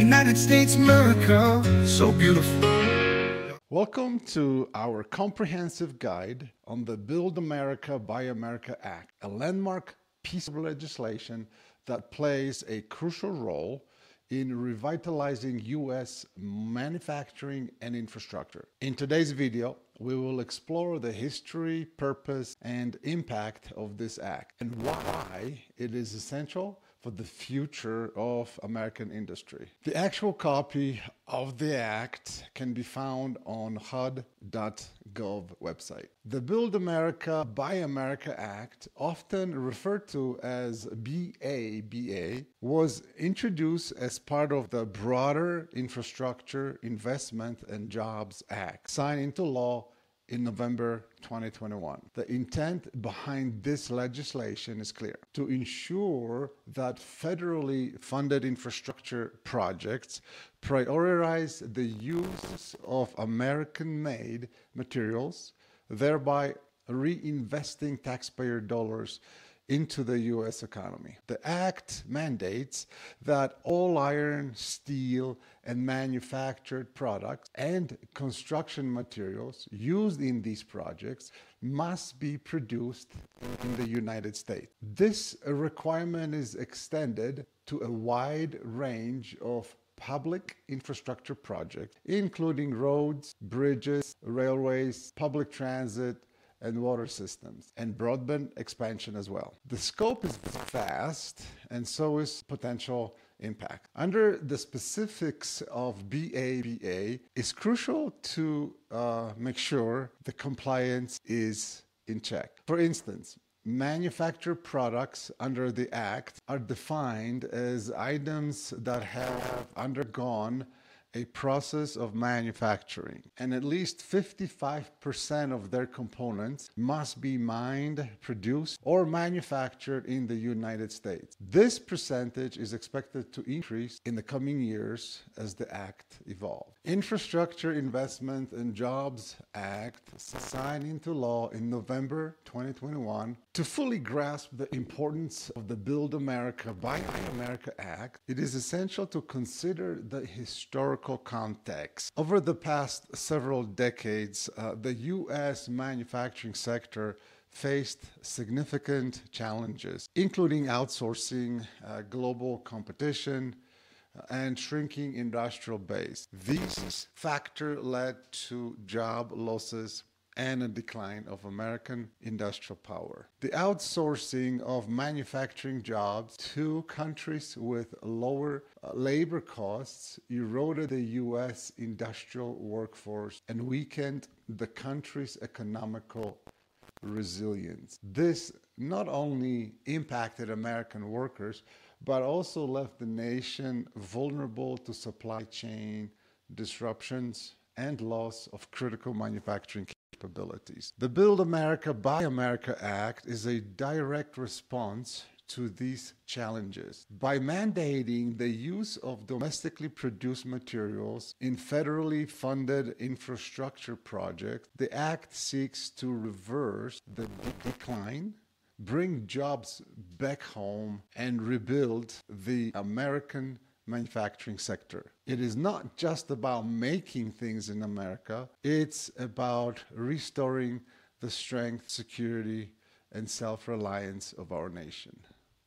United States miracle, so beautiful. Welcome to our comprehensive guide on the Build America, Buy America Act, a landmark piece of legislation that plays a crucial role in revitalizing U.S. manufacturing and infrastructure. In today's video, we will explore the history, purpose, and impact of this act and why it is essential for the future of American industry. The actual copy of the act can be found on HUD.gov website. The Build America, Buy America Act, often referred to as BABA, was introduced as part of the broader Infrastructure Investment and Jobs Act, signed into law in November 2021. The intent behind this legislation is clear: to ensure that federally funded infrastructure projects prioritize the use of American-made materials, thereby reinvesting taxpayer dollars into the U.S. economy. The act mandates that all iron, steel, and manufactured products and construction materials used in these projects must be produced in the United States. This requirement is extended to a wide range of public infrastructure projects, including roads, bridges, railways, public transit, and water systems, and broadband expansion as well. The scope is vast, and so is potential impact. Under the specifics of BABA, it's crucial to make sure the compliance is in check. For instance, manufactured products under the Act are defined as items that have undergone a process of manufacturing, and at least 55% of their components must be mined, produced, or manufactured in the United States. This percentage is expected to increase in the coming years as the Act evolves. Infrastructure Investment and Jobs Act, signed into law in November 2021. To fully grasp the importance of the Build America, Buy America Act, it is essential to consider the historical context. Over the past several decades, the U.S. manufacturing sector faced significant challenges, including outsourcing, global competition, and shrinking industrial base. These factors led to job losses and a decline of American industrial power. The outsourcing of manufacturing jobs to countries with lower labor costs eroded the U.S. industrial workforce and weakened the country's economical resilience. This not only impacted American workers, but also left the nation vulnerable to supply chain disruptions and loss of critical manufacturing capabilities. The Build America, Buy America Act is a direct response to these challenges. By mandating the use of domestically produced materials in federally funded infrastructure projects, the Act seeks to reverse the decline, bring jobs back home, and rebuild the American manufacturing sector. It is not just about making things in America, it's about restoring the strength, security, and self-reliance of our nation.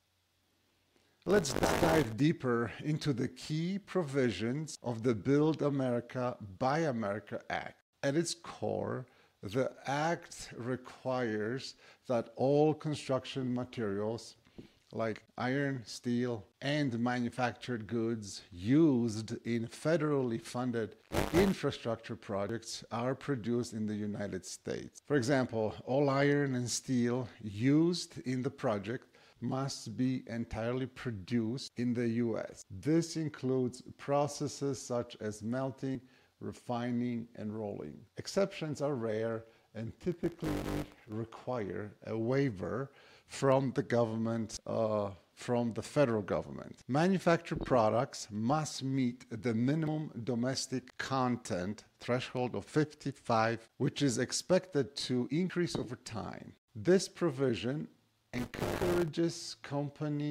Let's dive deeper into the key provisions of the Build America, Buy America Act. At its core, the Act requires that all construction materials like iron, steel, and manufactured goods used in federally funded infrastructure projects are produced in the United States. For example, all iron and steel used in the project must be entirely produced in the U.S. This includes processes such as melting, refining, and rolling. Exceptions are rare and typically require a waiver from the government, from the federal government. Manufactured products must meet the minimum domestic content threshold of 55, which is expected to increase over time. This provision encourages companies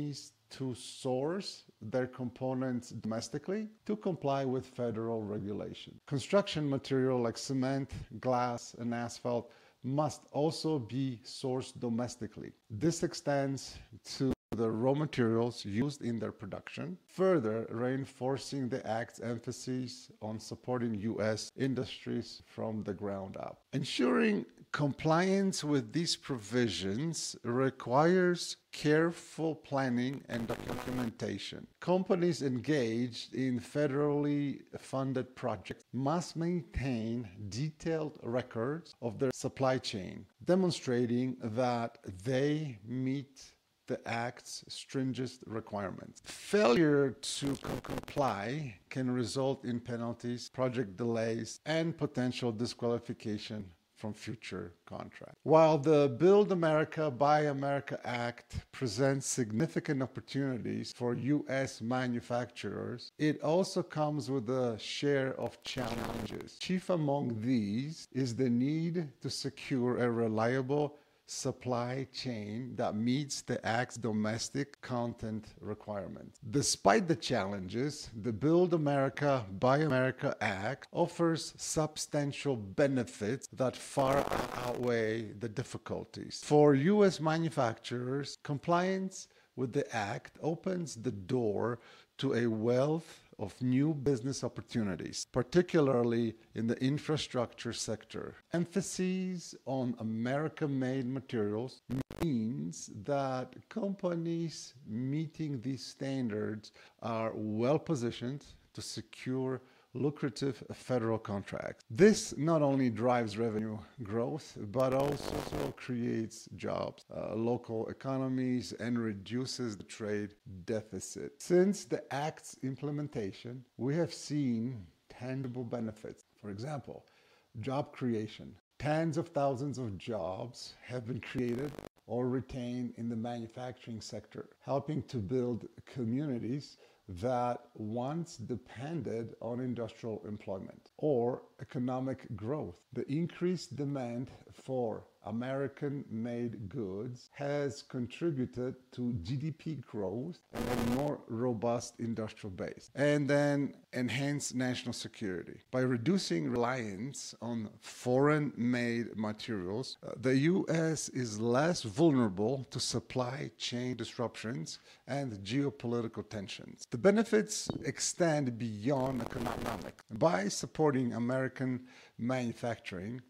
to source their components domestically to comply with federal regulation. Construction material like cement, glass, and asphalt must also be sourced domestically. This extends to the raw materials used in their production, further reinforcing the Act's emphasis on supporting U.S. industries from the ground up. Ensuring compliance with these provisions requires careful planning and documentation. Companies engaged in federally funded projects must maintain detailed records of their supply chain, demonstrating that they meet the Act's stringent requirements. Failure to comply can result in penalties, project delays, and potential disqualification from future contracts. While the Build America, Buy America Act presents significant opportunities for U.S. manufacturers, it also comes with a share of challenges. Chief among these is the need to secure a reliable supply chain that meets the Act's domestic content requirements. Despite the challenges, the Build America, Buy America Act offers substantial benefits that far outweigh the difficulties. For U.S. manufacturers, compliance with the Act opens the door to a wealth of new business opportunities, particularly in the infrastructure sector. Emphasis on American-made materials means that companies meeting these standards are well positioned to secure lucrative federal contracts. This not only drives revenue growth, but also creates jobs, local economies, and reduces the trade deficit. Since the Act's implementation, we have seen tangible benefits. For example, job creation. Tens of thousands of jobs have been created or retained in the manufacturing sector, helping to build communities that once depended on industrial employment or economic growth. The increased demand for American-made goods has contributed to GDP growth and a more robust industrial base, and then enhance national security. By reducing reliance on foreign-made materials, the U.S. is less vulnerable to supply chain disruptions and geopolitical tensions. The benefits extend beyond economic. By supporting American manufacturing,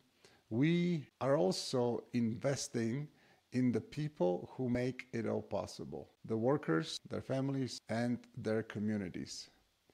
we are also investing in the people who make it all possible, the workers, their families, and their communities.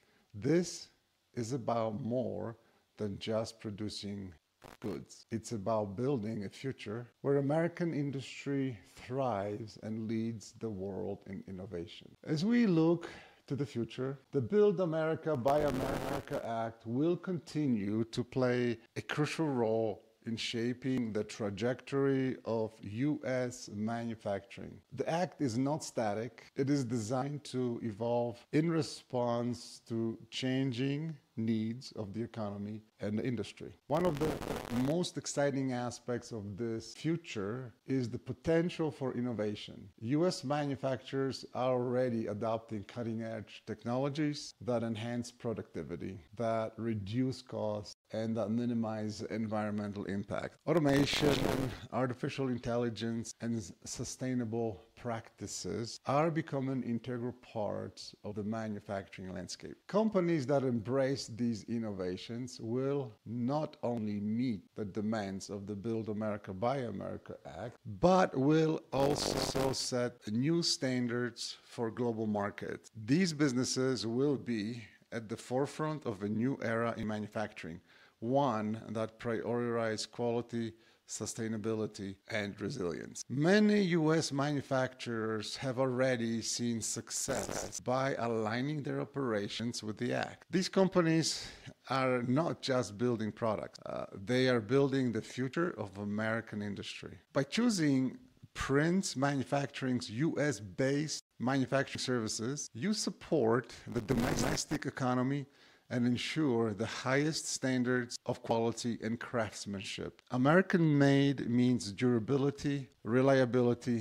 This is about more than just producing goods. It's about building a future where American industry thrives and leads the world in innovation. As we look to the future, the Build America, Buy America Act will continue to play a crucial role in shaping the trajectory of U.S. manufacturing. The Act is not static. It is designed to evolve in response to changing needs of the economy and the industry. One of the most exciting aspects of this future is the potential for innovation. U.S. manufacturers are already adopting cutting-edge technologies that enhance productivity, that reduce costs, and that minimize environmental impact. Automation, artificial intelligence, and sustainable practices are becoming integral parts of the manufacturing landscape. Companies that embrace these innovations will not only meet the demands of the Build America, Buy America Act, but will also set new standards for global markets. These businesses will be at the forefront of a new era in manufacturing, one that prioritizes quality, sustainability, and resilience. Many U.S. manufacturers have already seen success by aligning their operations with the Act. These companies are not just building products, they are building the future of American industry. By choosing Prince Manufacturing's U.S.-based manufacturing services, you support the domestic economy and ensure the highest standards of quality and craftsmanship. American-made means durability, reliability,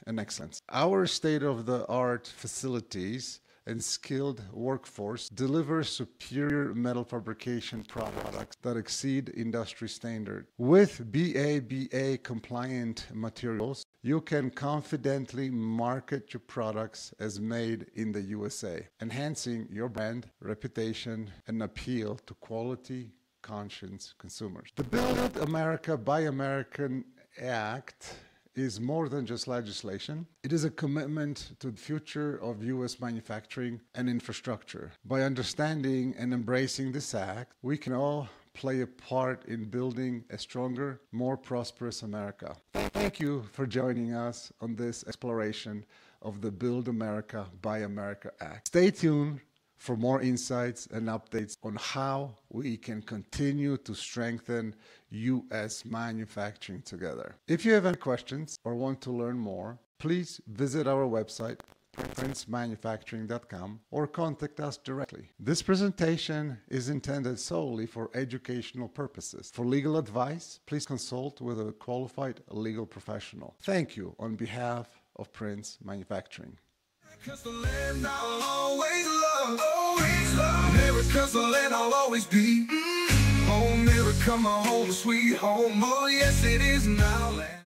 and excellence. Our state-of-the-art facilities and skilled workforce deliver superior metal fabrication products that exceed industry standard. With BABA compliant materials, you can confidently market your products as made in the USA, enhancing your brand reputation and appeal to quality conscious consumers. The Build America Buy American Act is more than just legislation. It is a commitment to the future of U.S. manufacturing and infrastructure. By understanding and embracing this act, we can all play a part in building a stronger, more prosperous America. Thank you for joining us on this exploration of the Build America Buy America Act. Stay tuned for more insights and updates on how we can continue to strengthen U.S. manufacturing together. If you have any questions or want to learn more, please visit our website, princemanufacturing.com, or contact us directly. This presentation is intended solely for educational purposes. For legal advice, please consult with a qualified legal professional. Thank you on behalf of Prince Manufacturing. America's the land I'll always love, always love. America's the land I'll always be. Oh, America, my home, sweet home. Oh, yes, it is now land.